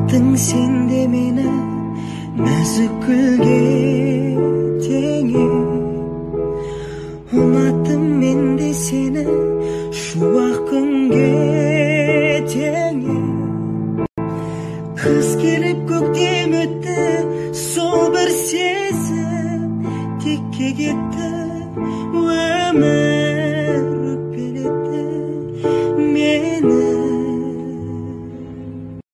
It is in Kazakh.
Аттың сен де мені нәзік гүлге теңе. Ұнаттым мен де сені шуақ күнге теңе. Қыс келіп көктем өтті, сол бір сезім текке кетті өмір.